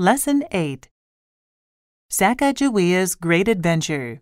Lesson 8. Sacagawea's Great Adventure.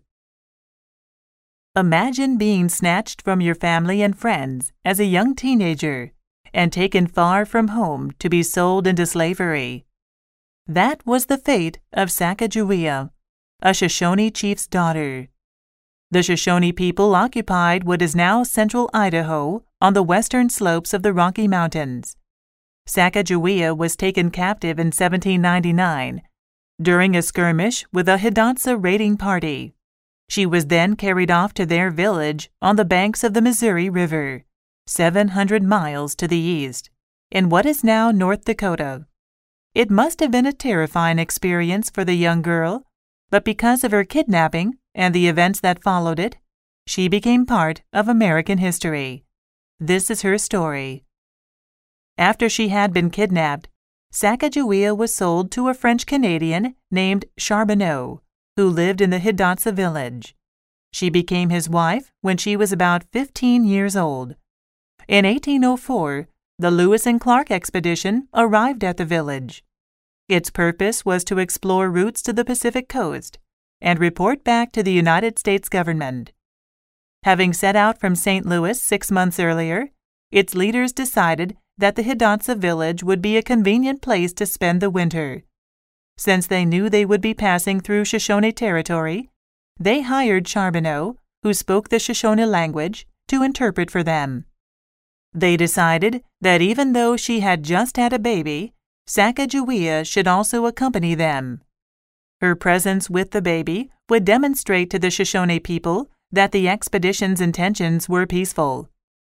Imagine being snatched from your family and friends as a young teenager and taken far from home to be sold into slavery. That was the fate of Sacagawea, a Shoshone chief's daughter. The Shoshone people occupied what is now central Idaho on the western slopes of the Rocky Mountains. Sacagawea was taken captive in 1799 during a skirmish with a Hidatsa raiding party. She was then carried off to their village on the banks of the Missouri River, 700 miles to the east, in what is now North Dakota. It must have been a terrifying experience for the young girl, but because of her kidnapping and the events that followed it, she became part of American history. This is her story. After she had been kidnapped, Sacagawea was sold to a French-Canadian named Charbonneau, who lived in the Hidatsa village. She became his wife when she was about 15 years old. In 1804, the Lewis and Clark expedition arrived at the village. Its purpose was to explore routes to the Pacific coast and report back to the United States government. Having set out from St. Louis 6 months earlier, its leaders decided that the Hidatsa village would be a convenient place to spend the winter. Since they knew they would be passing through Shoshone territory, they hired Charbonneau, who spoke the Shoshone language, to interpret for them. They decided that even though she had just had a baby, Sacagawea should also accompany them. Her presence with the baby would demonstrate to the Shoshone people that the expedition's intentions were peaceful.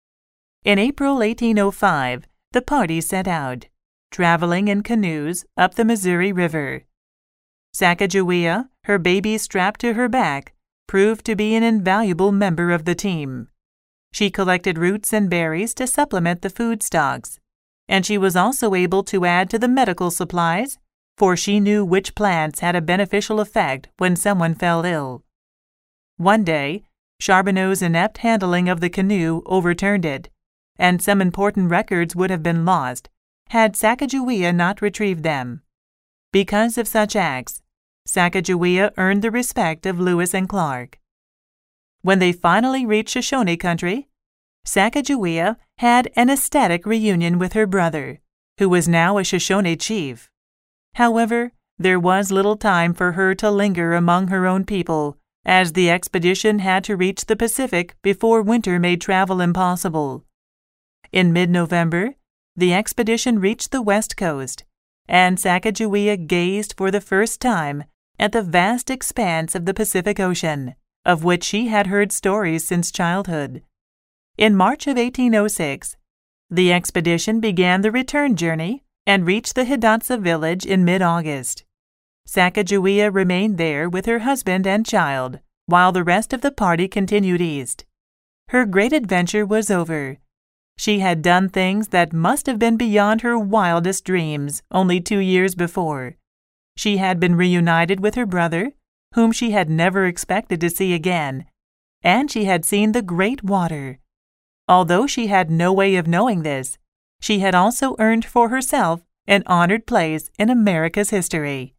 In April 1805, the party set out, traveling in canoes up the Missouri River. Sacagawea, her baby strapped to her back, proved to be an invaluable member of the team. She collected roots and berries to supplement the food stocks, and she was also able to add to the medical supplies, for she knew which plants had a beneficial effect when someone fell ill. One day, Charbonneau's inept handling of the canoe overturned it, and some important records would have been lost had Sacagawea not retrieved them. Because of such acts, Sacagawea earned the respect of Lewis and Clark. When they finally reached Shoshone country, Sacagawea had an ecstatic reunion with her brother, who was now a Shoshone chief. However, there was little time for her to linger among her own people, as the expedition had to reach the Pacific before winter made travel impossible. In mid-November, the expedition reached the west coast, and Sacagawea gazed for the first time at the vast expanse of the Pacific Ocean, of which she had heard stories since childhood. In March of 1806, the expedition began the return journey and reached the Hidatsa village in mid-August. Sacagawea remained there with her husband and child, while the rest of the party continued east. Her great adventure was over. She had done things that must have been beyond her wildest dreams only 2 years before. She had been reunited with her brother, whom she had never expected to see again, and she had seen the Great Water. Although she had no way of knowing this, she had also earned for herself an honored place in America's history.